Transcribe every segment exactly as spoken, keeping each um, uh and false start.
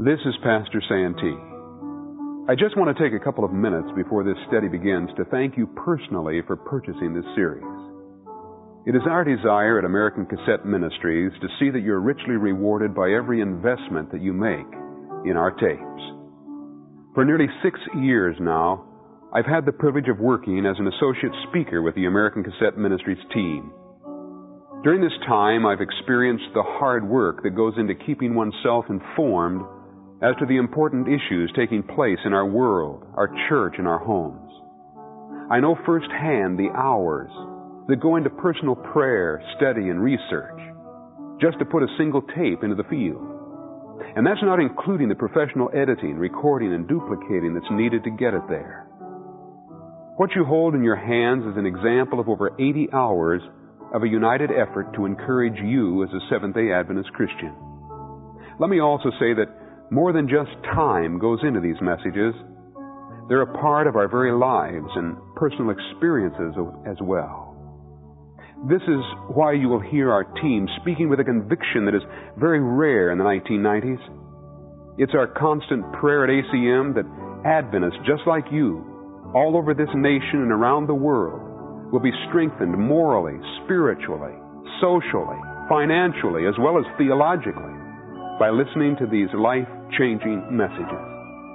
This is Pastor Santee. I just want to take a couple of minutes before this study begins to thank you personally for purchasing this series. It is our desire at American Cassette Ministries to see that you're richly rewarded by every investment that you make in our tapes. For nearly six years now, I've had the privilege of working as an associate speaker with the American Cassette Ministries team. During this time, I've experienced the hard work that goes into keeping oneself informed as to the important issues taking place in our world, our church, and our homes. I know firsthand the hours that go into personal prayer, study, and research just to put a single tape into the field. And that's not including the professional editing, recording, and duplicating that's needed to get it there. What you hold in your hands is an example of over eighty hours of a united effort to encourage you as a Seventh-day Adventist Christian. Let me also say that more than just time goes into these messages. They're a part of our very lives and personal experiences as well. This is why you will hear our team speaking with a conviction that is very rare in the nineteen nineties. It's our constant prayer at A C M that Adventists just like you, all over this nation and around the world, will be strengthened morally, spiritually, socially, financially, as well as theologically by listening to these life-changing messages.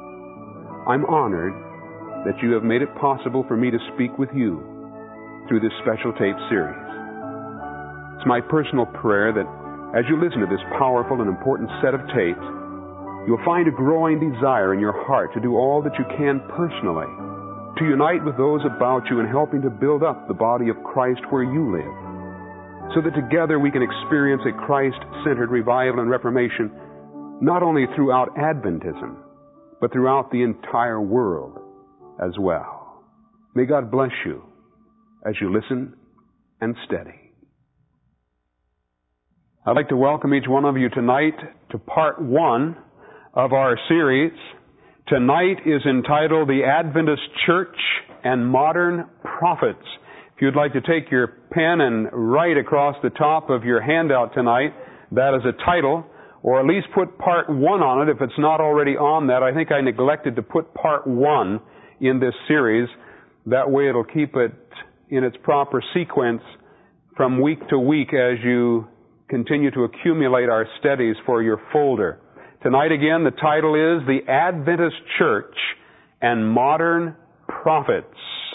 I'm honored that you have made it possible for me to speak with you through this special tape series. It's my personal prayer that as you listen to this powerful and important set of tapes, you'll find a growing desire in your heart to do all that you can personally to unite with those about you in helping to build up the body of Christ where you live, so that together we can experience a Christ-centered revival and reformation not only throughout Adventism, but throughout the entire world as well. May God bless you as you listen and study. I'd like to welcome each one of you tonight to part one of our series. Tonight is entitled The Adventist Church and Modern Prophets. If you'd like to take your pen and write across the top of your handout tonight, that is a title, or at least put part one on it if it's not already on that. I think I neglected to put part one in this series. That way it'll keep it in its proper sequence from week to week as you continue to accumulate our studies for your folder. Tonight again, the title is The Adventist Church and Modern Prophets.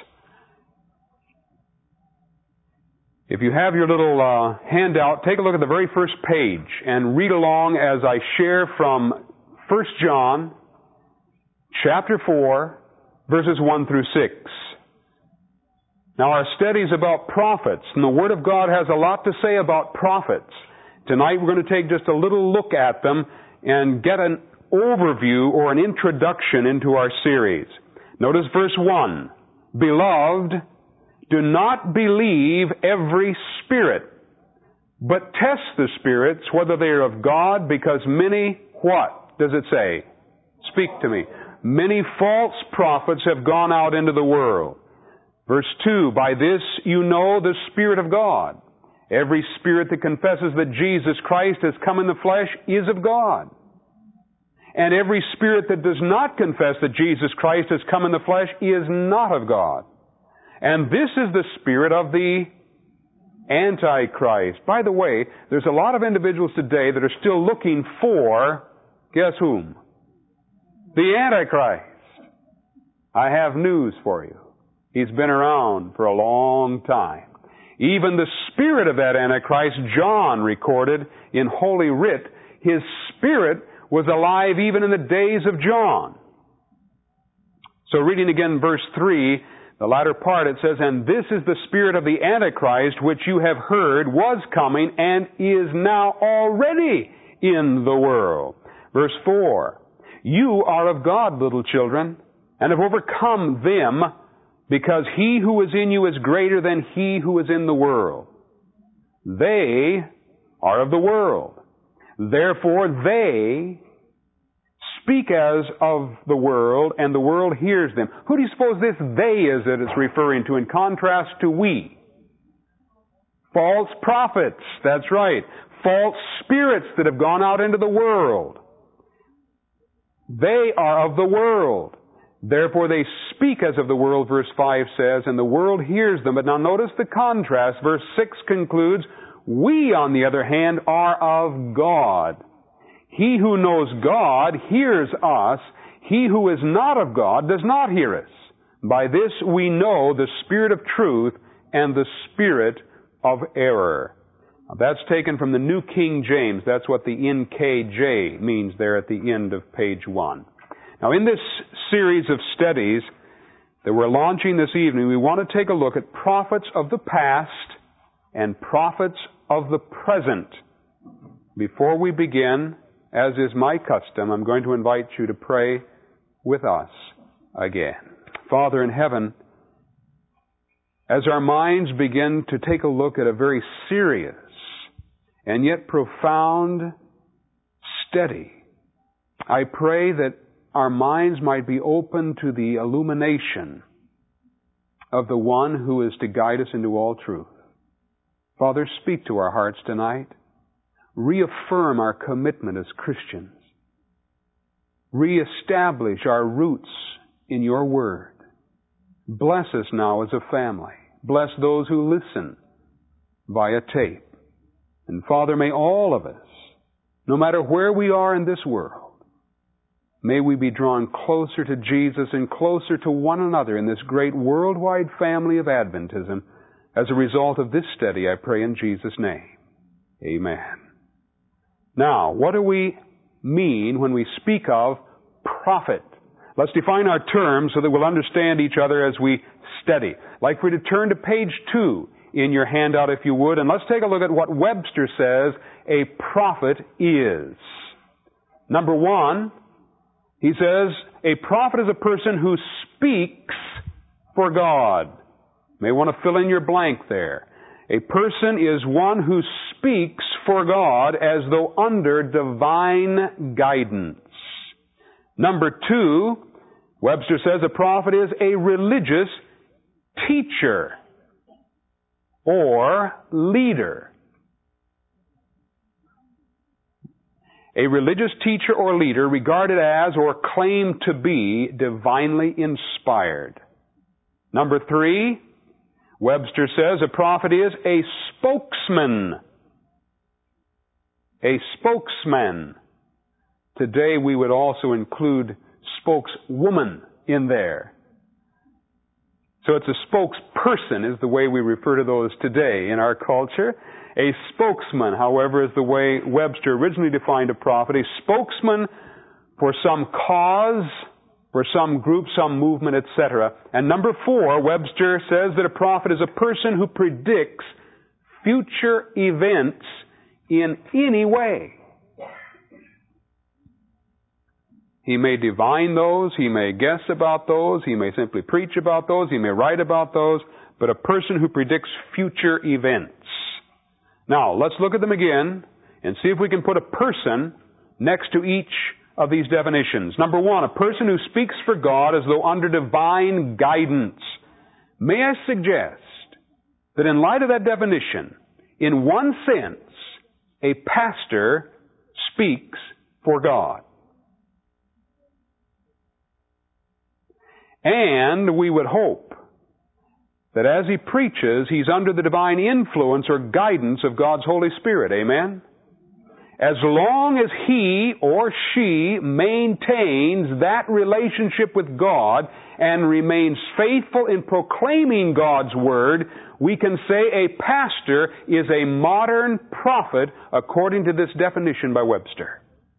If you have your little uh, handout, take a look at the very first page and read along as I share from First John chapter four, verses one through six. Now our study is about prophets, and the Word of God has a lot to say about prophets. Tonight we're going to take just a little look at them and get an overview or an introduction into our series. Notice verse one. Beloved, do not believe every spirit, but test the spirits whether they are of God, because many, what does it say? Speak to me. Many false prophets have gone out into the world. Verse two, by this you know the Spirit of God. Every spirit that confesses that Jesus Christ has come in the flesh is of God. And every spirit that does not confess that Jesus Christ has come in the flesh is not of God. And this is the spirit of the Antichrist. By the way, there's a lot of individuals today that are still looking for, guess whom? The Antichrist. I have news for you. He's been around for a long time. Even the spirit of that Antichrist, John recorded in Holy Writ, his spirit was alive even in the days of John. So reading again verse three, the latter part, it says, and this is the spirit of the Antichrist, which you have heard was coming and is now already in the world. Verse four, you are of God, little children, and have overcome them, because he who is in you is greater than he who is in the world. They are of the world. Therefore they speak as of the world, and the world hears them. Who do you suppose this they is that it's referring to in contrast to we? False prophets, that's right. False spirits that have gone out into the world. They are of the world. Therefore they speak as of the world, verse five says, and the world hears them. But now notice the contrast. Verse six concludes, we, on the other hand, are of God. He who knows God hears us. He who is not of God does not hear us. By this we know the spirit of truth and the spirit of error. Now, that's taken from the New King James. That's what the N K J means there at the end of page one. Now, in this series of studies that we're launching this evening, we want to take a look at prophets of the past and prophets of the present. Before we begin, as is my custom, I'm going to invite you to pray with us again. Father in heaven, as our minds begin to take a look at a very serious and yet profound study, I pray that our minds might be open to the illumination of the one who is to guide us into all truth. Father, speak to our hearts tonight. Reaffirm our commitment as Christians. Reestablish our roots in your word. Bless us now as a family. Bless those who listen via tape. And Father, may all of us, no matter where we are in this world, may we be drawn closer to Jesus and closer to one another in this great worldwide family of Adventism. As a result of this study, I pray in Jesus' name. Amen. Now, what do we mean when we speak of prophet? Let's define our terms so that we'll understand each other as we study. I'd like for you to turn to page two in your handout, if you would, and let's take a look at what Webster says a prophet is. Number one, he says, a prophet is a person who speaks for God. You may want to fill in your blank there. A person is one who speaks for God as though under divine guidance. Number two, Webster says a prophet is a religious teacher or leader. A religious teacher or leader regarded as or claimed to be divinely inspired. Number three, Webster says a prophet is a spokesman. A spokesman. Today we would also include spokeswoman in there. So it's a spokesperson is the way we refer to those today in our culture. A spokesman, however, is the way Webster originally defined a prophet. A spokesman for some cause, for some group, some movement, et cetera. And number four, Webster says that a prophet is a person who predicts future events in any way. He may divine those, he may guess about those, he may simply preach about those, he may write about those, but a person who predicts future events. Now, let's look at them again and see if we can put a person next to each of these definitions. Number one, a person who speaks for God as though under divine guidance. May I suggest that in light of that definition, in one sense, a pastor speaks for God. And we would hope that as he preaches, he's under the divine influence or guidance of God's Holy Spirit. Amen? As long as he or she maintains that relationship with God and remains faithful in proclaiming God's Word, we can say a pastor is a modern prophet according to this definition by Webster.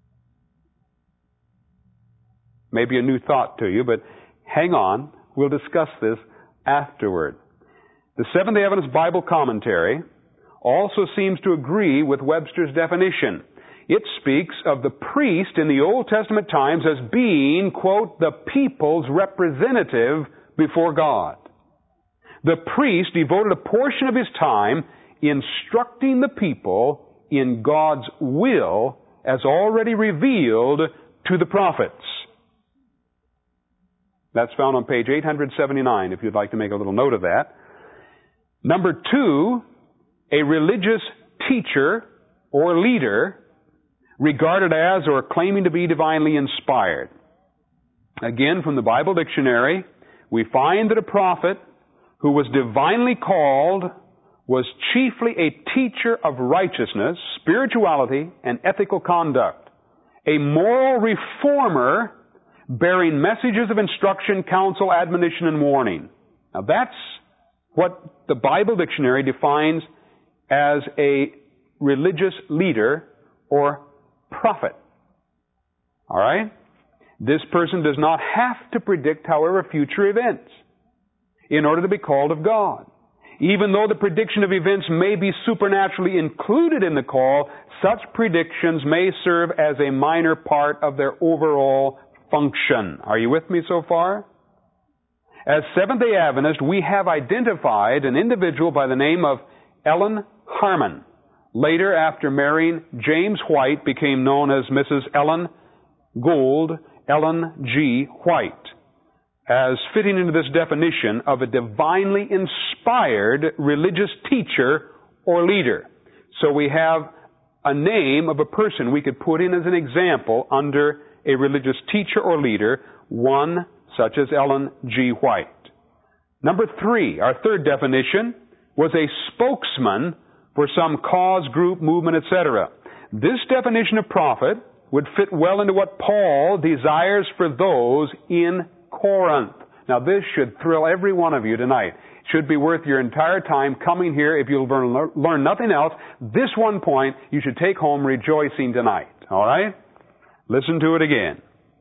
Maybe a new thought to you, but hang on. We'll discuss this afterward. The Seventh-day Adventist Bible Commentary also seems to agree with Webster's definition. It speaks of the priest in the Old Testament times as being, quote, the people's representative before God. The priest devoted a portion of his time instructing the people in God's will as already revealed to the prophets. That's found on page eight seventy-nine, if you'd like to make a little note of that. Number two, a religious teacher or leader regarded as or claiming to be divinely inspired. Again, from the Bible Dictionary, we find that a prophet who was divinely called was chiefly a teacher of righteousness, spirituality, and ethical conduct, a moral reformer bearing messages of instruction, counsel, admonition, and warning. Now that's what the Bible Dictionary defines as a religious leader or prophet. All right? This person does not have to predict, however, future events in order to be called of God. Even though the prediction of events may be supernaturally included in the call, such predictions may serve as a minor part of their overall function. Are you with me so far? As Seventh-day Adventists, we have identified an individual by the name of Ellen Harmon. Later, after marrying James White, became known as Missus Ellen Gould, Ellen G. White, as fitting into this definition of a divinely inspired religious teacher or leader. So we have a name of a person we could put in as an example under a religious teacher or leader, one such as Ellen G. White. Number three, our third definition, was a spokesman for some cause, group, movement, et cetera. This definition of prophet would fit well into what Paul desires for those in Corinth. Now this should thrill every one of you tonight. It should be worth your entire time coming here. If you'll learn, learn nothing else, this one point you should take home rejoicing tonight. All right? Listen to it again.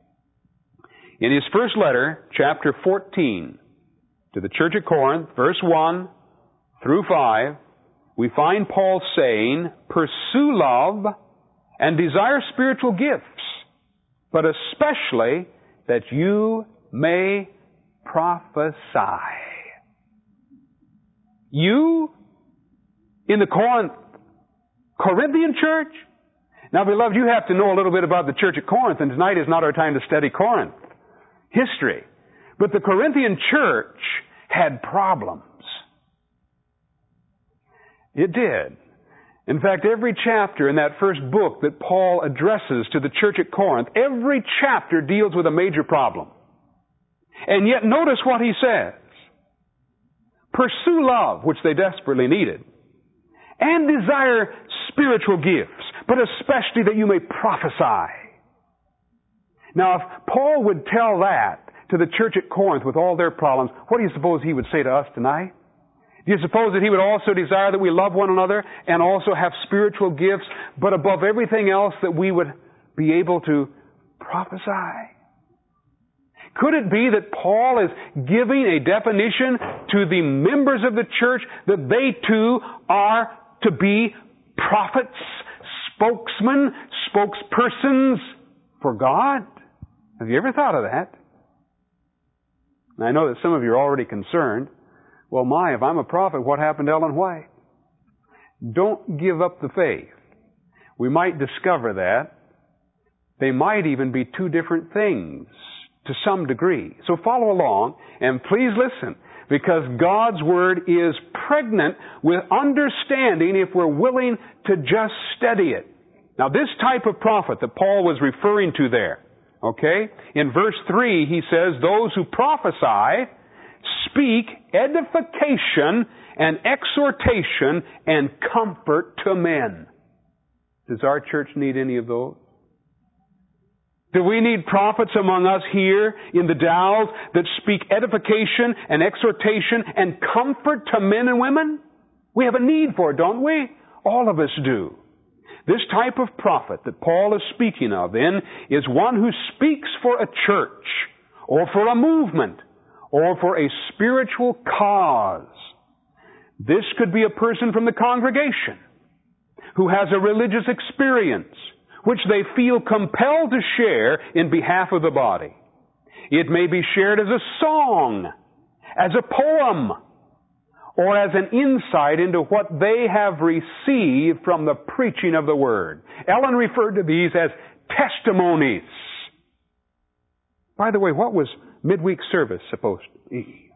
In his first letter, chapter fourteen, to the church at Corinth, verse one through five, we find Paul saying, "Pursue love and desire spiritual gifts, but especially that you may prophesy." You in the Corinth, Corinthian church? Now, beloved, you have to know a little bit about the church at Corinth, and tonight is not our time to study Corinth history. But the Corinthian church had problems. It did. In fact, every chapter in that first book that Paul addresses to the church at Corinth, every chapter deals with a major problem. And yet notice what he says. Pursue love, which they desperately needed, and desire spiritual gifts, but especially that you may prophesy. Now, if Paul would tell that to the church at Corinth with all their problems, what do you suppose he would say to us tonight? Do you suppose that he would also desire that we love one another and also have spiritual gifts, but above everything else that we would be able to prophesy? Could it be that Paul is giving a definition to the members of the church that they too are to be prophets, spokesmen, spokespersons for God? Have you ever thought of that? And I know that some of you are already concerned. Well, my, if I'm a prophet, what happened to Ellen White? Don't give up the faith. We might discover that they might even be two different things to some degree. So follow along, and please listen, because God's Word is pregnant with understanding if we're willing to just study it. Now, this type of prophet that Paul was referring to there, okay, in verse three, he says, those who prophesy speak edification and exhortation and comfort to men. Does our church need any of those? Do we need prophets among us here in the Dalles that speak edification and exhortation and comfort to men and women? We have a need for it, don't we? All of us do. This type of prophet that Paul is speaking of, then, is one who speaks for a church or for a movement or for a spiritual cause. This could be a person from the congregation who has a religious experience which they feel compelled to share in behalf of the body. It may be shared as a song, as a poem, or as an insight into what they have received from the preaching of the Word. Ellen referred to these as testimonies. By the way, what was midweek service supposed to be?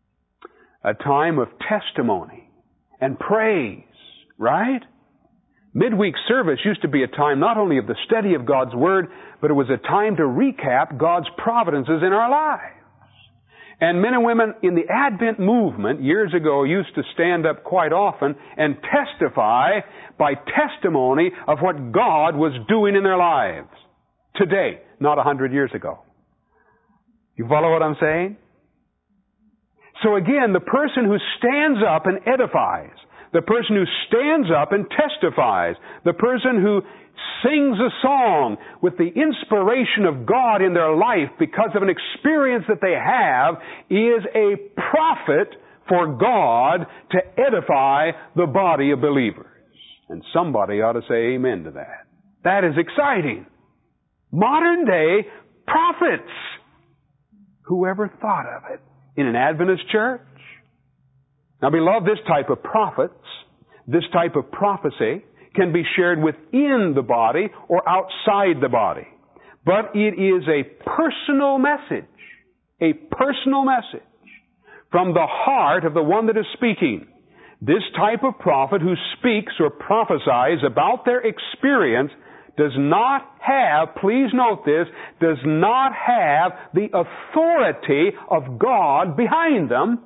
A time of testimony and praise, right? Midweek service used to be a time not only of the study of God's Word, but it was a time to recap God's providences in our lives. And men and women in the Advent movement years ago used to stand up quite often and testify by testimony of what God was doing in their lives today, not a hundred years ago. You follow what I'm saying? So again, the person who stands up and edifies, the person who stands up and testifies, the person who sings a song with the inspiration of God in their life because of an experience that they have is a prophet for God to edify the body of believers. And somebody ought to say amen to that. That is exciting. Modern day prophets. Whoever thought of it? In an Adventist church? Now, beloved, this type of prophets, this type of prophecy, can be shared within the body or outside the body. But it is a personal message, a personal message from the heart of the one that is speaking. This type of prophet who speaks or prophesies about their experience does not have, please note this, does not have the authority of God behind them.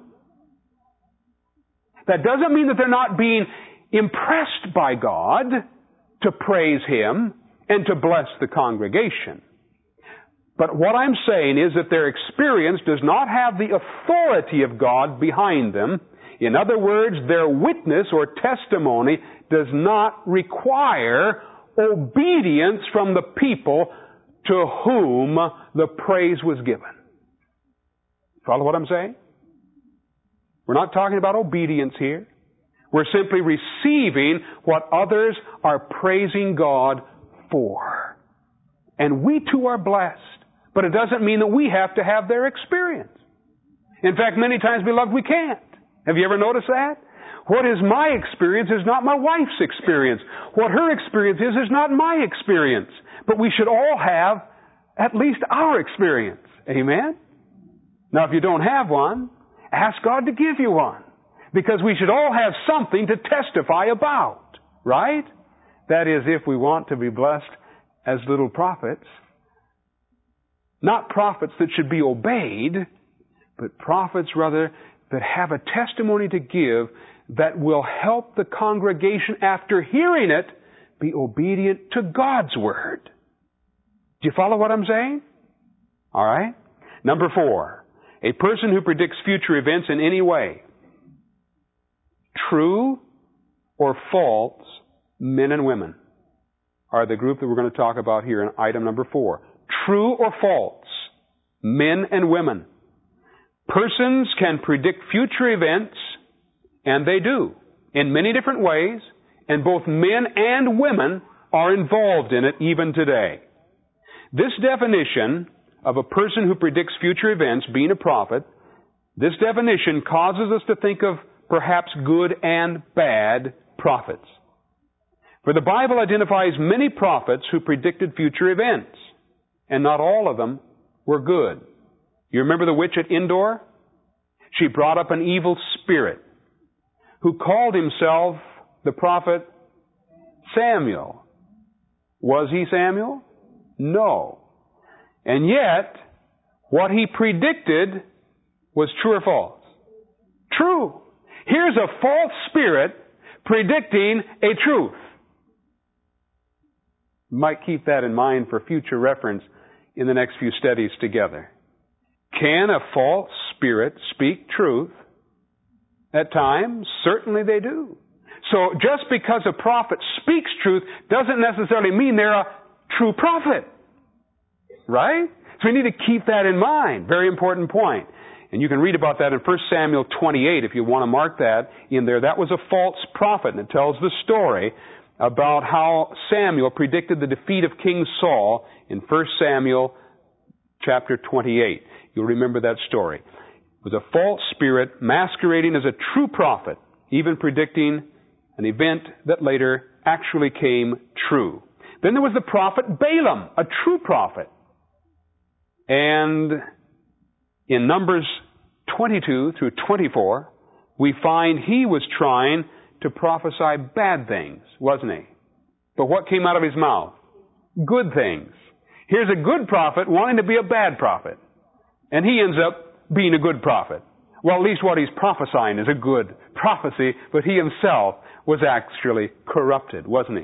That doesn't mean that they're not being impressed by God to praise Him and to bless the congregation. But what I'm saying is that their experience does not have the authority of God behind them. In other words, their witness or testimony does not require obedience from the people to whom the praise was given. Follow what I'm saying? We're not talking about obedience here. We're simply receiving what others are praising God for. And we too are blessed. But it doesn't mean that we have to have their experience. In fact, many times, beloved, we can't. Have you ever noticed that? What is my experience is not my wife's experience. What her experience is is not my experience. But we should all have at least our experience. Amen? Now, if you don't have one, ask God to give you one. Because we should all have something to testify about. Right? That is, if we want to be blessed as little prophets. Not prophets that should be obeyed, but prophets, rather, that have a testimony to give that will help the congregation, after hearing it, be obedient to God's Word. Do you follow what I'm saying? All right. Number four, a person who predicts future events in any way. True or false men and women are the group that we're going to talk about here in item number four. True or false men and women. Persons can predict future events, and they do, in many different ways, and both men and women are involved in it even today. This definition of a person who predicts future events, being a prophet, this definition causes us to think of perhaps good and bad prophets. For the Bible identifies many prophets who predicted future events, and not all of them were good. You remember the witch at Endor? She brought up an evil spirit who called himself the prophet Samuel. Was he Samuel? No. And yet, what he predicted was true or false? True. Here's a false spirit predicting a truth. You might keep that in mind for future reference in the next few studies together. Can a false spirit speak truth? At times, certainly they do. So just because a prophet speaks truth doesn't necessarily mean they're a true prophet. Right? So we need to keep that in mind. Very important point. And you can read about that in First Samuel twenty-eight if you want to mark that in there. That was a false prophet, and it tells the story about how Samuel predicted the defeat of King Saul in First Samuel chapter twenty-eight. You'll remember that story. It was a false spirit masquerading as a true prophet, even predicting an event that later actually came true. Then there was the prophet Balaam, a true prophet. And in Numbers twenty-two through twenty-four, we find he was trying to prophesy bad things, wasn't he? But what came out of his mouth? Good things. Here's a good prophet wanting to be a bad prophet. And he ends up being a good prophet. Well, at least what he's prophesying is a good prophecy, but he himself was actually corrupted, wasn't he?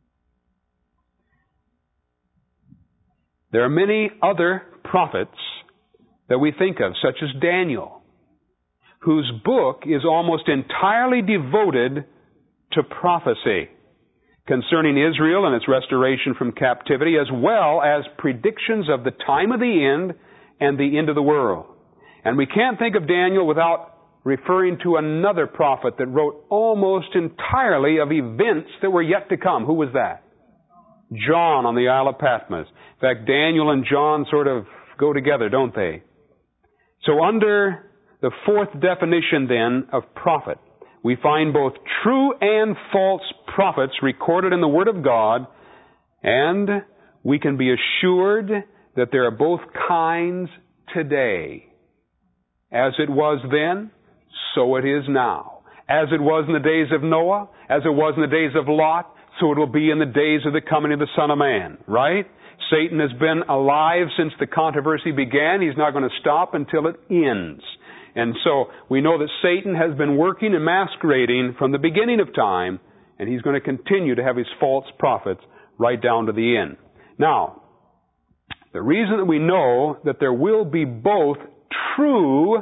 There are many other prophets that we think of, such as Daniel, whose book is almost entirely devoted to prophecy concerning Israel and its restoration from captivity, as well as predictions of the time of the end and the end of the world. And we can't think of Daniel without referring to another prophet that wrote almost entirely of events that were yet to come. Who was that? John on the Isle of Patmos. In fact, Daniel and John sort of go together, don't they? So under the fourth definition then of prophet, we find both true and false prophets recorded in the Word of God, and we can be assured that there are both kinds today. As it was then, so it is now. As it was in the days of Noah, as it was in the days of Lot, so it will be in the days of the coming of the Son of Man, right? Satan has been alive since the controversy began. He's not going to stop until it ends. And so we know that Satan has been working and masquerading from the beginning of time, and he's going to continue to have his false prophets right down to the end. Now, the reason that we know that there will be both true,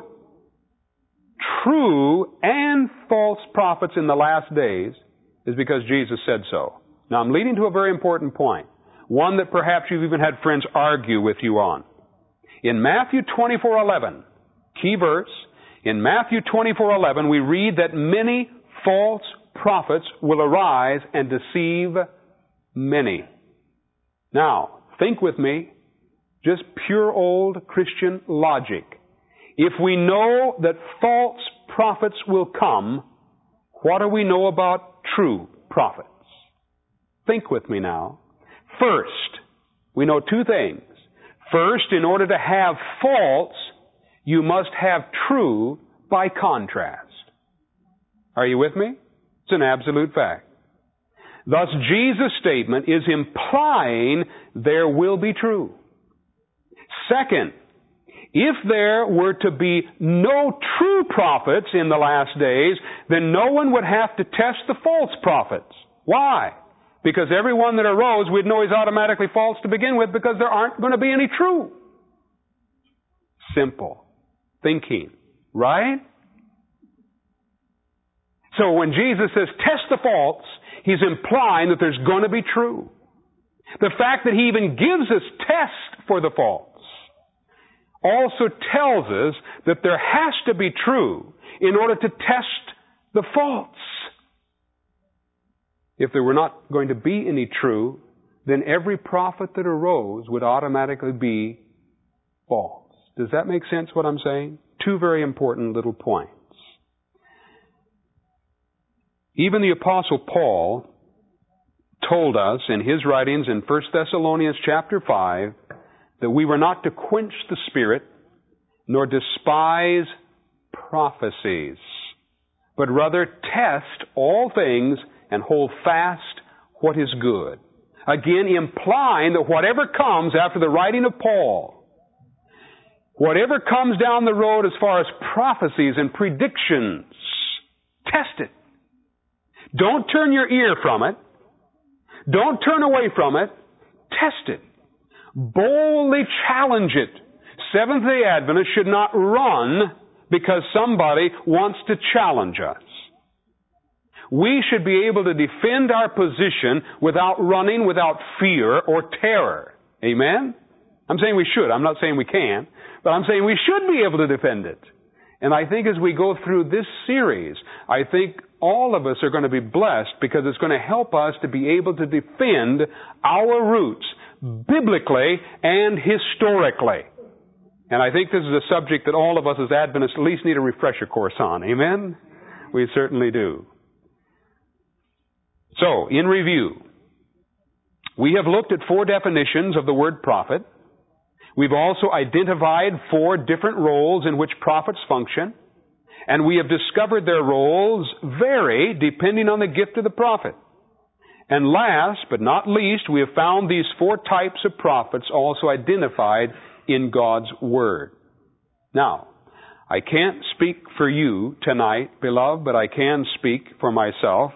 true and false prophets in the last days is because Jesus said so. Now, I'm leading to a very important point, one that perhaps you've even had friends argue with you on. In Matthew twenty-four eleven, key verse, in Matthew twenty-four eleven, we read that many false prophets will arise and deceive many. Now, think with me, just pure old Christian logic. If we know that false prophets will come, what do we know about true prophets? Think with me now. First, we know two things. First, in order to have false, you must have true by contrast. Are you with me? It's an absolute fact. Thus, Jesus' statement is implying there will be true. Second, if there were to be no true prophets in the last days, then no one would have to test the false prophets. Why? Because everyone that arose, we'd know he's automatically false to begin with because there aren't going to be any true. Simple thinking, right? So when Jesus says test the false, he's implying that there's going to be true. The fact that he even gives us tests for the false also tells us that there has to be true in order to test the false. If there were not going to be any true, then every prophet that arose would automatically be false. Does that make sense what I'm saying? Two very important little points. Even the Apostle Paul told us in his writings in First Thessalonians chapter five that we were not to quench the Spirit nor despise prophecies, but rather test all things and hold fast what is good. Again, implying that whatever comes after the writing of Paul, whatever comes down the road as far as prophecies and predictions, test it. Don't turn your ear from it. Don't turn away from it. Test it. Boldly challenge it. Seventh-day Adventists should not run because somebody wants to challenge us. We should be able to defend our position without running, without fear or terror. Amen? I'm saying we should. I'm not saying we can. But I'm saying we should be able to defend it. And I think as we go through this series, I think all of us are going to be blessed because it's going to help us to be able to defend our roots biblically and historically. And I think this is a subject that all of us as Adventists at least need a refresher course on. Amen? We certainly do. So, in review, we have looked at four definitions of the word prophet. We've also identified four different roles in which prophets function. And we have discovered their roles vary depending on the gift of the prophet. And last but not least, we have found these four types of prophets also identified in God's Word. Now, I can't speak for you tonight, beloved, but I can speak for myself.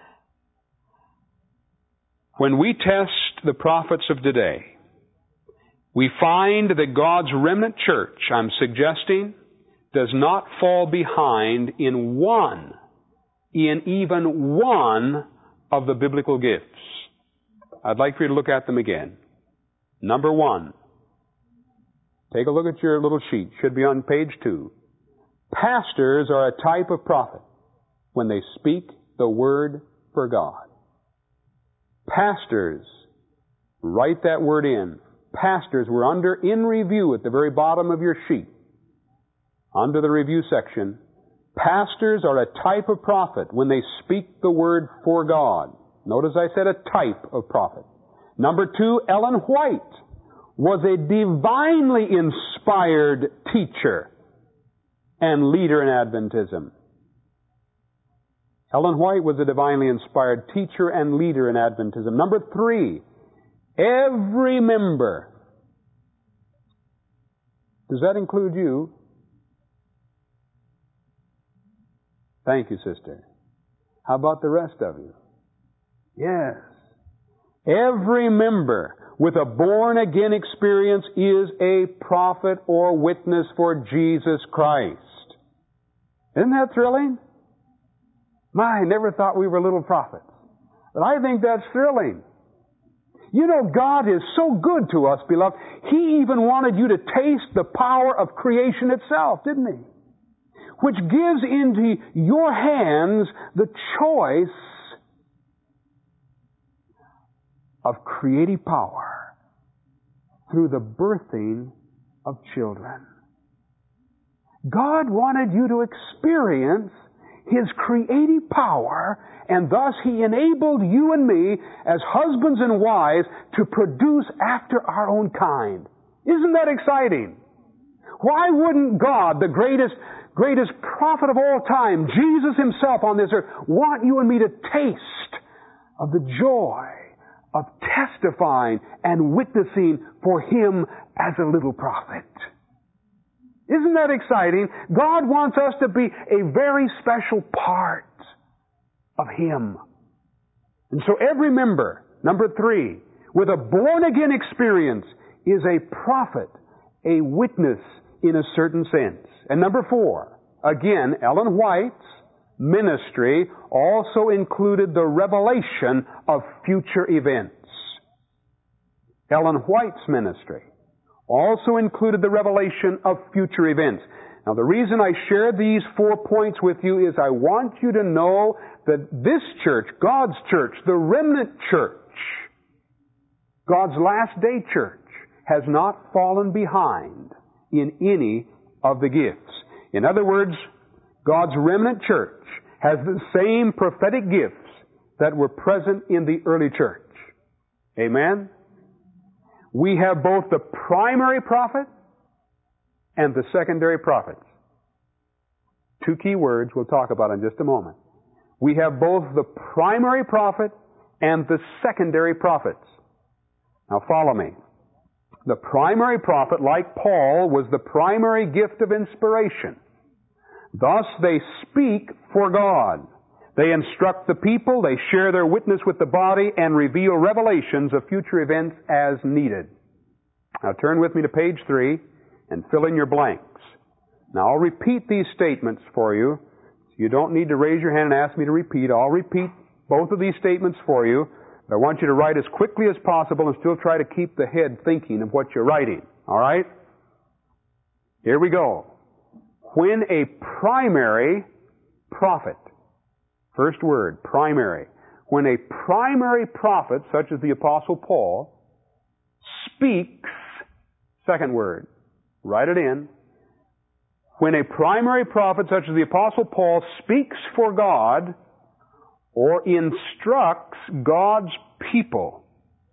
When we test the prophets of today, we find that God's remnant church, I'm suggesting, does not fall behind in one, in even one of the biblical gifts. I'd like for you to look at them again. Number one. Take a look at your little sheet. Should be on page two. Pastors are a type of prophet when they speak the Word for God. Pastors. Write that word in. Pastors. We're under in review at the very bottom of your sheet. Under the review section. Pastors are a type of prophet when they speak the Word for God. Notice I said a type of prophet. Number two, Ellen White was a divinely inspired teacher and leader in Adventism. Ellen White was a divinely inspired teacher and leader in Adventism. Number three, every member. Does that include you? Thank you, sister. How about the rest of you? Yes. Every member with a born-again experience is a prophet or witness for Jesus Christ. Isn't that thrilling? My, I never thought we were little prophets. But I think that's thrilling. You know, God is so good to us, beloved. He even wanted you to taste the power of creation itself, didn't He? Which gives into your hands the choice of creative power through the birthing of children. God wanted you to experience His creative power, and thus He enabled you and me as husbands and wives to produce after our own kind. Isn't that exciting? Why wouldn't God, the greatest, greatest prophet of all time, Jesus Himself on this earth, want you and me to taste of the joy of testifying and witnessing for Him as a little prophet? Isn't that exciting? God wants us to be a very special part of Him. And so every member, number three, with a born-again experience is a prophet, a witness in a certain sense. And number four, again, Ellen White's ministry also included the revelation of future events. Ellen White's ministry also included the revelation of future events. Now, the reason I share these four points with you is I want you to know that this church, God's church, the remnant church, God's last day church, has not fallen behind in any of the gifts. In other words, God's remnant church has the same prophetic gifts that were present in the early church. Amen? We have both the primary prophet and the secondary prophets. Two key words we'll talk about in just a moment. We have both the primary prophet and the secondary prophets. Now follow me. The primary prophet, like Paul, was the primary gift of inspiration. Thus they speak for God. They instruct the people, they share their witness with the body, and reveal revelations of future events as needed. Now turn with me to page three and fill in your blanks. Now I'll repeat these statements for you. You don't need to raise your hand and ask me to repeat. I'll repeat both of these statements for you. But I want you to write as quickly as possible and still try to keep the head thinking of what you're writing. All right? Here we go. When a primary prophet, first word, primary. When a primary prophet, such as the Apostle Paul, speaks, second word, write it in. When a primary prophet, such as the Apostle Paul, speaks for God or instructs God's people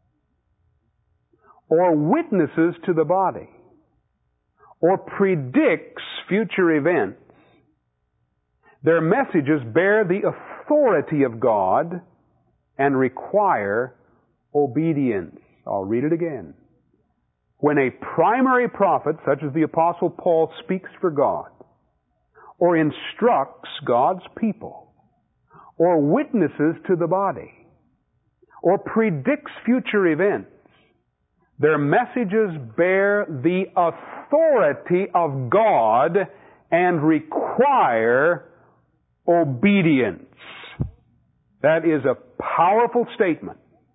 or witnesses to the body or predicts future events, their messages bear the authority of God and require obedience. I'll read it again. When a primary prophet, such as the Apostle Paul, speaks for God, or instructs God's people, or witnesses to the body, or predicts future events, their messages bear the authority of God and require obedience. That is a powerful statement.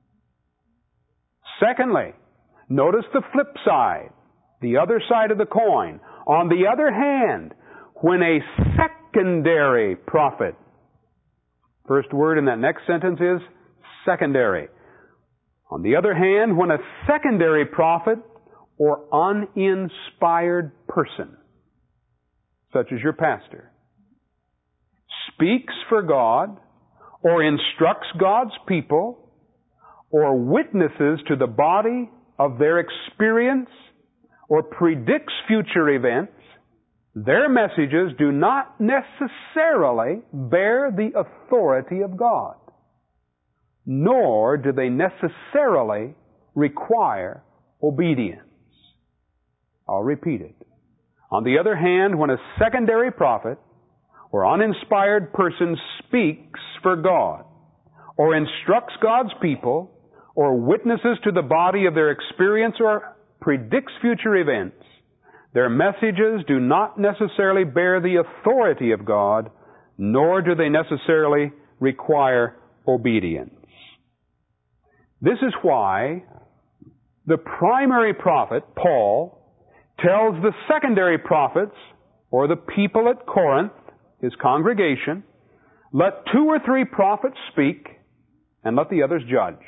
Secondly, notice the flip side, the other side of the coin. On the other hand, when a secondary prophet, first word in that next sentence is secondary. On the other hand, when a secondary prophet or uninspired person, such as your pastor, speaks for God or instructs God's people or witnesses to the body of their experience or predicts future events, their messages do not necessarily bear the authority of God, nor do they necessarily require obedience. I'll repeat it. On the other hand, when a secondary prophet or uninspired person speaks for God, or instructs God's people, or witnesses to the body of their experience, or predicts future events, their messages do not necessarily bear the authority of God, nor do they necessarily require obedience. This is why the primary prophet, Paul, tells the secondary prophets, or the people at Corinth, his congregation, let two or three prophets speak, and let the others judge.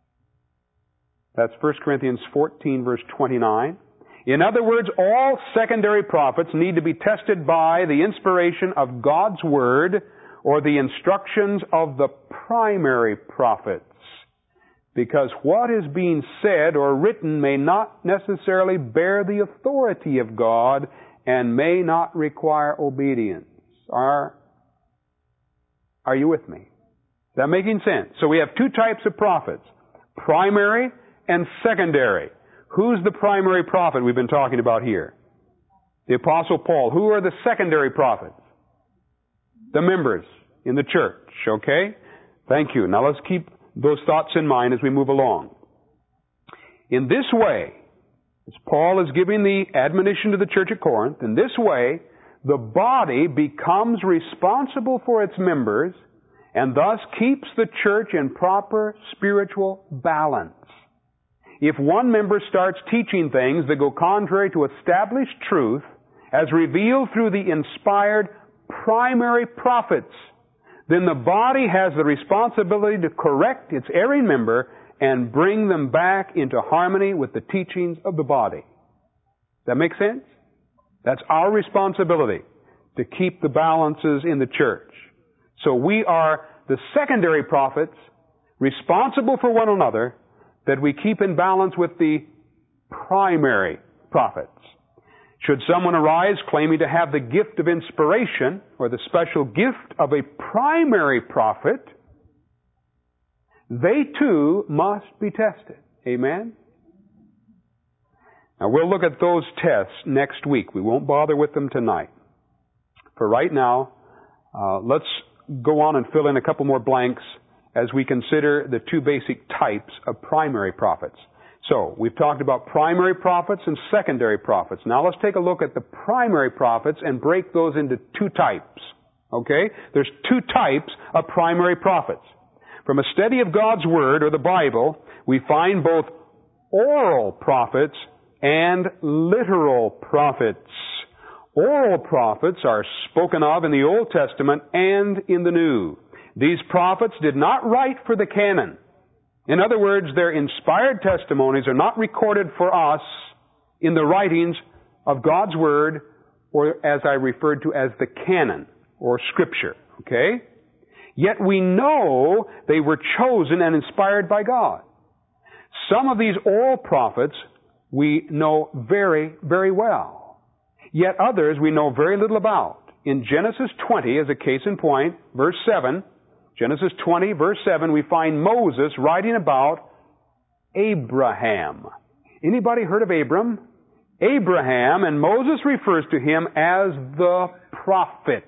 That's First Corinthians fourteen, verse twenty-nine. In other words, all secondary prophets need to be tested by the inspiration of God's Word or the instructions of the primary prophets. Because what is being said or written may not necessarily bear the authority of God and may not require obedience. Are, are you with me? Is that making sense? So we have two types of prophets, primary and secondary. Who's the primary prophet we've been talking about here? The Apostle Paul. Who are the secondary prophets? The members in the church, okay? Thank you. Now let's keep those thoughts in mind as we move along. In this way, as Paul is giving the admonition to the church at Corinth, in this way, the body becomes responsible for its members and thus keeps the church in proper spiritual balance. If one member starts teaching things that go contrary to established truth as revealed through the inspired primary prophets, then the body has the responsibility to correct its erring member and bring them back into harmony with the teachings of the body. Does that make sense? That's our responsibility, to keep the balances in the church. So we are the secondary prophets, responsible for one another, that we keep in balance with the primary prophets. Should someone arise claiming to have the gift of inspiration or the special gift of a primary prophet, they too must be tested. Amen? Now we'll look at those tests next week. We won't bother with them tonight. For right now, uh, let's go on and fill in a couple more blanks as we consider the two basic types of primary prophets. So, we've talked about primary prophets and secondary prophets. Now let's take a look at the primary prophets and break those into two types. Okay? There's two types of primary prophets. From a study of God's Word, or the Bible, we find both oral prophets and literal prophets. Oral prophets are spoken of in the Old Testament and in the New. These prophets did not write for the canon. In other words, their inspired testimonies are not recorded for us in the writings of God's Word, or as I referred to as the canon, or Scripture. Okay? Yet we know they were chosen and inspired by God. Some of these oral prophets we know very, very well. Yet others we know very little about. In Genesis twenty, as a case in point, verse seven, Genesis twenty, verse seven, we find Moses writing about Abraham. Anybody heard of Abram? Abraham, and Moses refers to him as the prophet.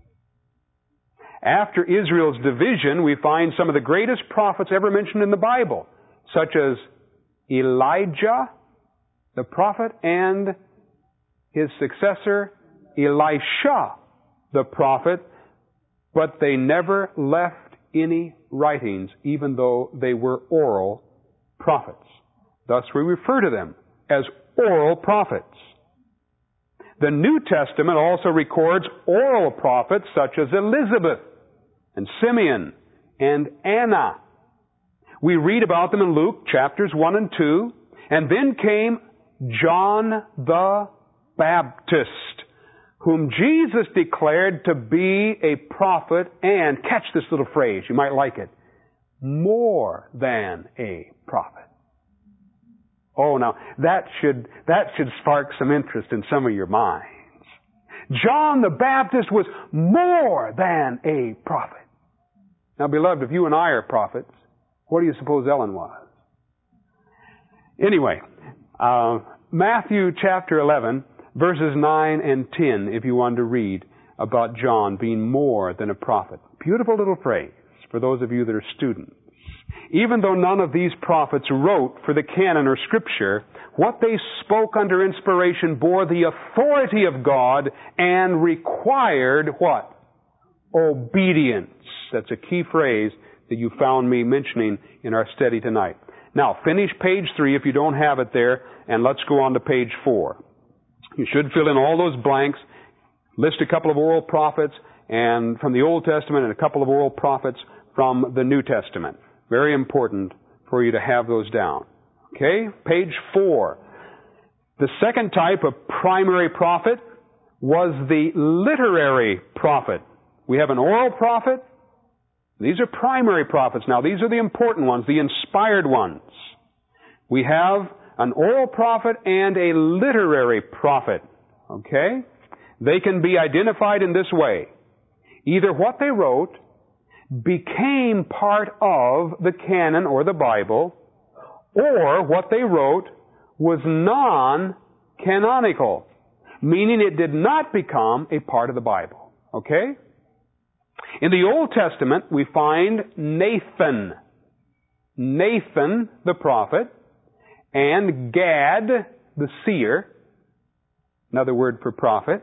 After Israel's division, we find some of the greatest prophets ever mentioned in the Bible, such as Elijah, the prophet, and his successor, Elisha, the prophet, but they never left any writings, even though they were oral prophets. Thus we refer to them as oral prophets. The New Testament also records oral prophets such as Elizabeth and Simeon and Anna. We read about them in Luke chapters one and two. And then came John the Baptist, whom Jesus declared to be a prophet and, catch this little phrase, you might like it, more than a prophet. Oh, now, that should, that should spark some interest in some of your minds. John the Baptist was more than a prophet. Now, beloved, if you and I are prophets, what do you suppose Ellen was? Anyway, uh, Matthew chapter eleven, verses nine and ten, if you want to read about John being more than a prophet. Beautiful little phrase for those of you that are students. Even though none of these prophets wrote for the canon or Scripture, what they spoke under inspiration bore the authority of God and required what? Obedience. That's a key phrase that you found me mentioning in our study tonight. Now, finish page three if you don't have it there, and let's go on to page four. You should fill in all those blanks, list a couple of oral prophets and from the Old Testament and a couple of oral prophets from the New Testament. Very important for you to have those down. Okay? Page four. The second type of primary prophet was the literary prophet. We have an oral prophet. These are primary prophets. Now, these are the important ones, the inspired ones. We have an oral prophet and a literary prophet. Okay? They can be identified in this way. Either what they wrote became part of the canon or the Bible, or what they wrote was non-canonical, meaning it did not become a part of the Bible. Okay? In the Old Testament, we find Nathan. Nathan, the prophet, and Gad, the seer, another word for prophet,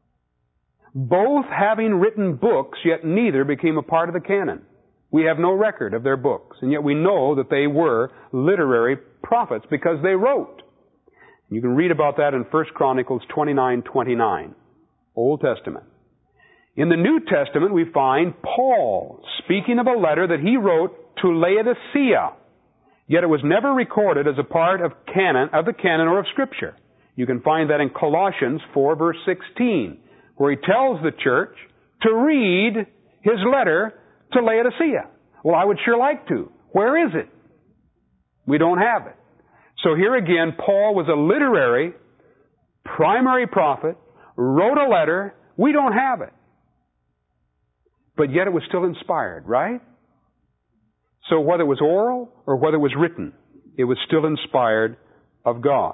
both having written books, yet neither became a part of the canon. We have no record of their books, and yet we know that they were literary prophets because they wrote. You can read about that in First Chronicles twenty-nine twenty-nine, Old Testament. In the New Testament, we find Paul speaking of a letter that he wrote to Laodicea, yet it was never recorded as a part of canon of the canon or of Scripture. You can find that in Colossians four, verse sixteen, where he tells the church to read his letter to Laodicea. Well, I would sure like to. Where is it? We don't have it. So here again, Paul was a literary, primary prophet, wrote a letter. We don't have it. But yet it was still inspired, right? So whether it was oral or whether it was written, it was still inspired of God.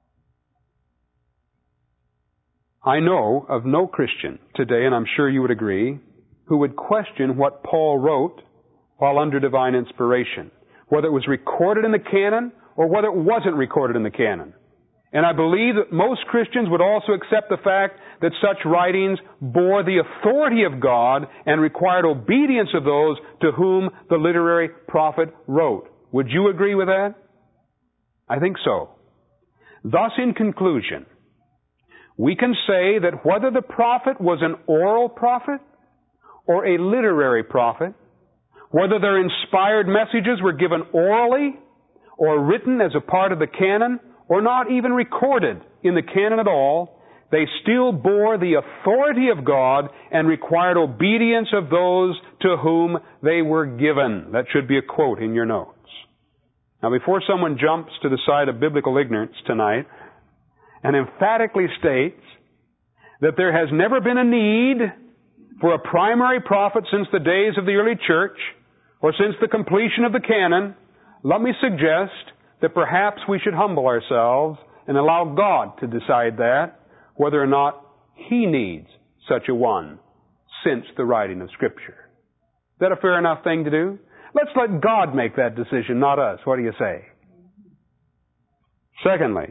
I know of no Christian today, and I'm sure you would agree, who would question what Paul wrote while under divine inspiration, whether it was recorded in the canon or whether it wasn't recorded in the canon. And I believe that most Christians would also accept the fact that such writings bore the authority of God and required obedience of those to whom the literary prophet wrote. Would you agree with that? I think so. Thus, in conclusion, we can say that whether the prophet was an oral prophet or a literary prophet, whether their inspired messages were given orally or written as a part of the canon, or not even recorded in the canon at all, they still bore the authority of God and required obedience of those to whom they were given. That should be a quote in your notes. Now, before someone jumps to the side of biblical ignorance tonight and emphatically states that there has never been a need for a primary prophet since the days of the early church, or since the completion of the canon, let me suggest that perhaps we should humble ourselves and allow God to decide that, whether or not He needs such a one since the writing of Scripture. Is that a fair enough thing to do? Let's let God make that decision, not us. What do you say? Secondly,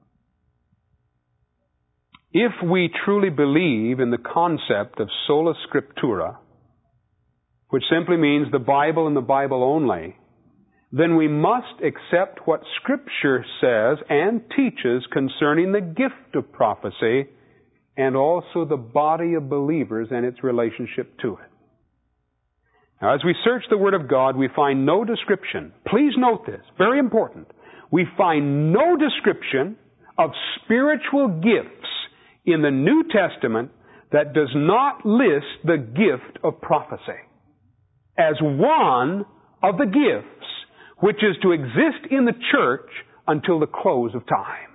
if we truly believe in the concept of sola scriptura, which simply means the Bible and the Bible only, then we must accept what Scripture says and teaches concerning the gift of prophecy and also the body of believers and its relationship to it. Now, as we search the Word of God, we find no description. Please note this, very important. We find no description of spiritual gifts in the New Testament that does not list the gift of prophecy as one of the gifts which is to exist in the church until the close of time.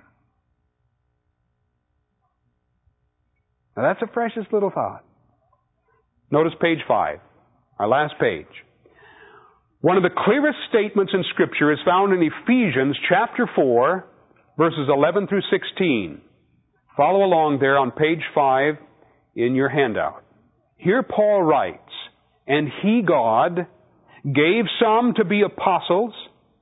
Now that's the freshest little thought. Notice page five, our last page. One of the clearest statements in Scripture is found in Ephesians chapter four, verses eleven through sixteen. Follow along there on page five in your handout. Here Paul writes, "And He, God, gave some to be apostles,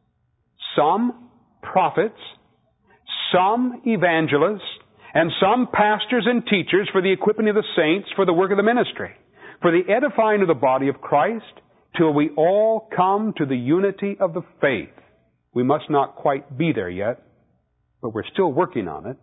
some prophets, some evangelists, and some pastors and teachers for the equipping of the saints, for the work of the ministry, for the edifying of the body of Christ, till we all come to the unity of the faith." We must not quite be there yet, but we're still working on it.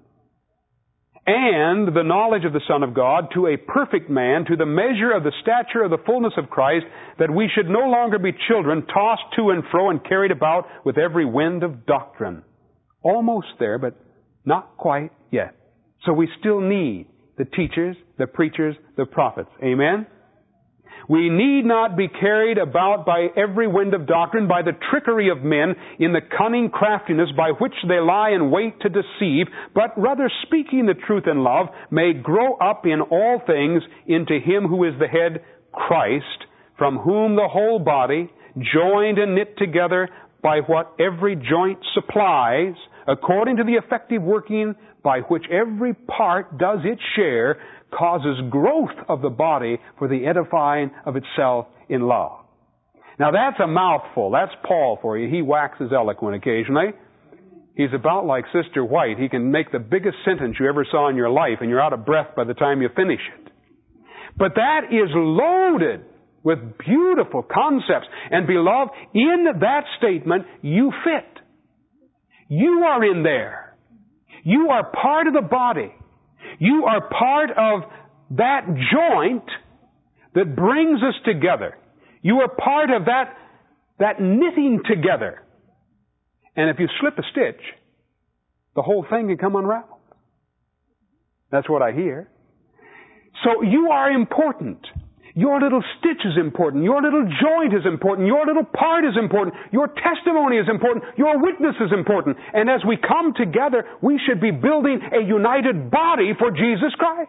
"And the knowledge of the Son of God, to a perfect man, to the measure of the stature of the fullness of Christ, that we should no longer be children, tossed to and fro and carried about with every wind of doctrine." Almost there, but not quite yet. So we still need the teachers, the preachers, the prophets. Amen? "We need not be carried about by every wind of doctrine, by the trickery of men, in the cunning craftiness by which they lie in wait to deceive, but rather speaking the truth in love, may grow up in all things into Him who is the head, Christ, from whom the whole body, joined and knit together by what every joint supplies, according to the effective working by which every part does its share, causes growth of the body for the edifying of itself in love." Now that's a mouthful. That's Paul for you. He waxes eloquent occasionally. He's about like Sister White. He can make the biggest sentence you ever saw in your life, and you're out of breath by the time you finish it. But that is loaded with beautiful concepts. And beloved, in that statement, you fit. You are in there. You are part of the body. You are part of that joint that brings us together. You are part of that, that knitting together. And if you slip a stitch, the whole thing can come unraveled. That's what I hear. So you are important. Your little stitch is important. Your little joint is important. Your little part is important. Your testimony is important. Your witness is important. And as we come together, we should be building a united body for Jesus Christ.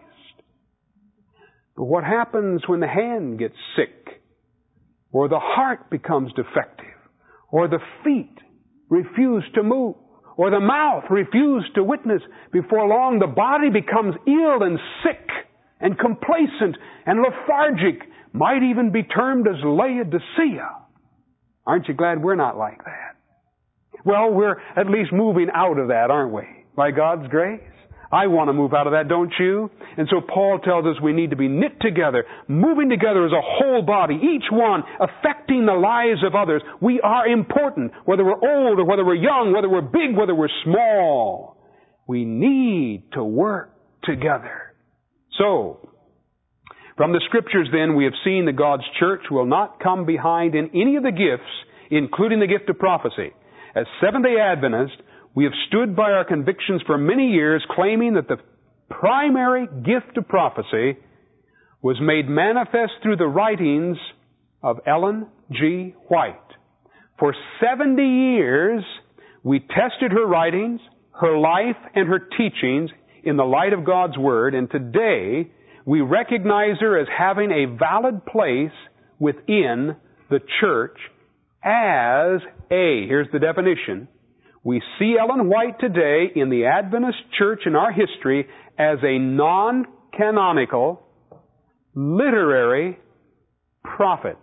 But what happens when the hand gets sick, or the heart becomes defective, or the feet refuse to move, or the mouth refuses to witness? Before long, the body becomes ill and sick and complacent and lethargic, might even be termed as Laodicea. Aren't you glad we're not like that? Well, we're at least moving out of that, aren't we? By God's grace. I want to move out of that, don't you? And so Paul tells us we need to be knit together, moving together as a whole body, each one affecting the lives of others. We are important, whether we're old or whether we're young, whether we're big, whether we're small. We need to work together. So, from the Scriptures then, we have seen that God's church will not come behind in any of the gifts, including the gift of prophecy. As Seventh-day Adventists, we have stood by our convictions for many years, claiming that the primary gift of prophecy was made manifest through the writings of Ellen G. White. For seventy years, we tested her writings, her life, and her teachings in the light of God's Word, and today we recognize her as having a valid place within the church as a, here's the definition, we see Ellen White today in the Adventist church in our history as a non-canonical literary prophet.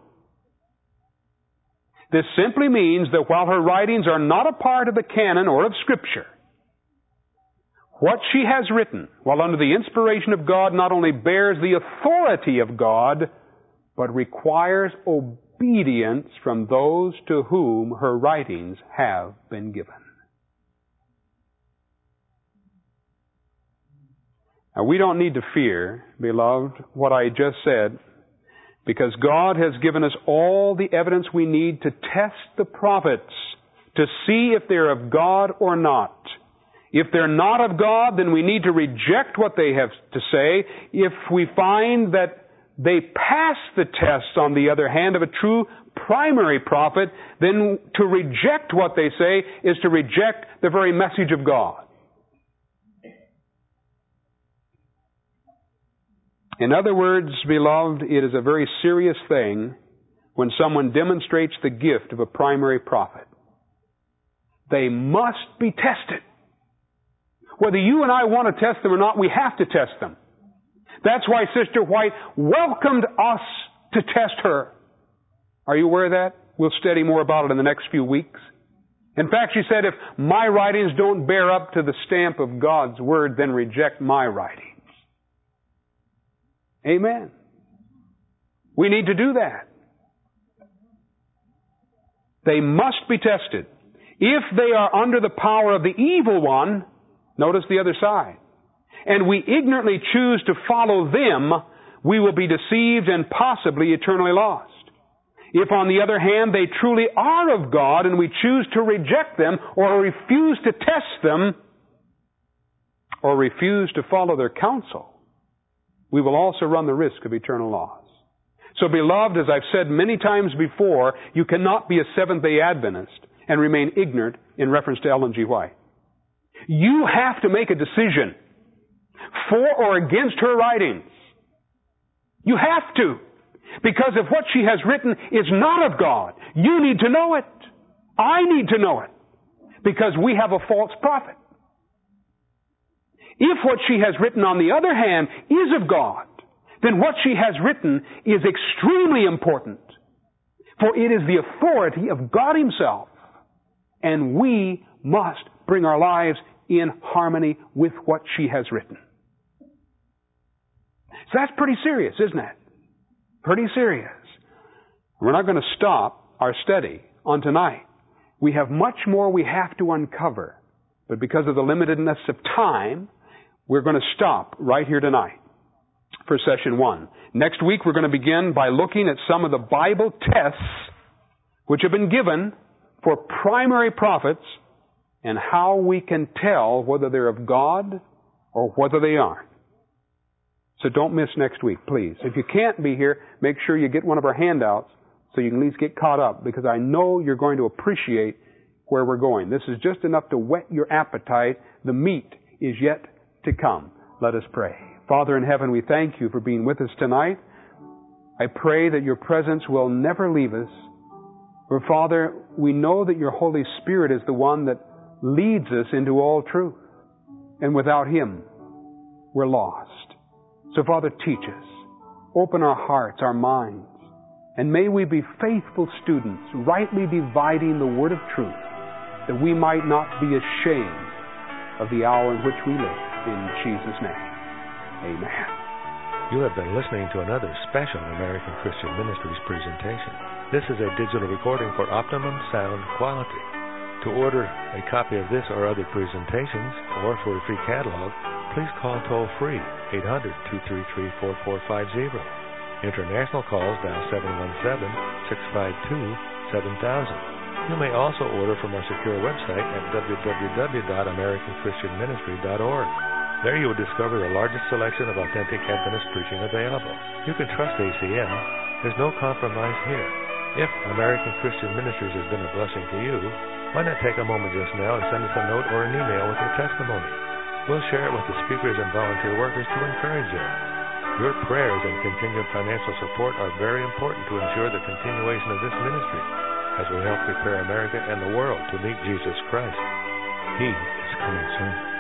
This simply means that while her writings are not a part of the canon or of Scripture, what she has written, while under the inspiration of God, not only bears the authority of God, but requires obedience from those to whom her writings have been given. Now, we don't need to fear, beloved, what I just said, because God has given us all the evidence we need to test the prophets, to see if they're of God or not. If they're not of God, then we need to reject what they have to say. If we find that they pass the test, on the other hand, of a true primary prophet, then to reject what they say is to reject the very message of God. In other words, beloved, it is a very serious thing when someone demonstrates the gift of a primary prophet. They must be tested. Whether you and I want to test them or not, we have to test them. That's why Sister White welcomed us to test her. Are you aware of that? We'll study more about it in the next few weeks. In fact, she said, if my writings don't bear up to the stamp of God's Word, then reject my writings. Amen. We need to do that. They must be tested. If they are under the power of the evil one, notice the other side, and we ignorantly choose to follow them, we will be deceived and possibly eternally lost. If, on the other hand, they truly are of God and we choose to reject them or refuse to test them or refuse to follow their counsel, we will also run the risk of eternal loss. So, beloved, as I've said many times before, you cannot be a Seventh-day Adventist and remain ignorant in reference to Ellen G. White. You have to make a decision for or against her writings. You have to. Because if what she has written is not of God, you need to know it. I need to know it. Because we have a false prophet. If what she has written, on the other hand, is of God, then what she has written is extremely important. For it is the authority of God Himself. And we must bring our lives in harmony with what she has written. So that's pretty serious, isn't it? Pretty serious. We're not going to stop our study on tonight. We have much more we have to uncover. But because of the limitedness of time, we're going to stop right here tonight for session one. Next week, we're going to begin by looking at some of the Bible tests which have been given for primary prophets and how we can tell whether they're of God or whether they aren't. So don't miss next week, please. If you can't be here, make sure you get one of our handouts so you can at least get caught up, because I know you're going to appreciate where we're going. This is just enough to whet your appetite. The meat is yet to come. Let us pray. Father in heaven, we thank You for being with us tonight. I pray that Your presence will never leave us. For Father, we know that Your Holy Spirit is the one that leads us into all truth. And without Him, we're lost. So Father, teach us. Open our hearts, our minds. And may we be faithful students, rightly dividing the word of truth, that we might not be ashamed of the hour in which we live. In Jesus' name, amen. You have been listening to another special American Christian Ministries presentation. This is a digital recording for optimum sound quality. To order a copy of this or other presentations, or for a free catalog, please call toll-free eight hundred, two three three, four four five zero. International calls dial seven one seven, six five two, seven thousand. You may also order from our secure website at w w w dot american christian ministry dot org. There you will discover the largest selection of authentic Adventist preaching available. You can trust A C M. There's no compromise here. If American Christian Ministries has been a blessing to you, why not take a moment just now and send us a note or an email with your testimony? We'll share it with the speakers and volunteer workers to encourage you. Your prayers and continued financial support are very important to ensure the continuation of this ministry as we help prepare America and the world to meet Jesus Christ. He is coming soon.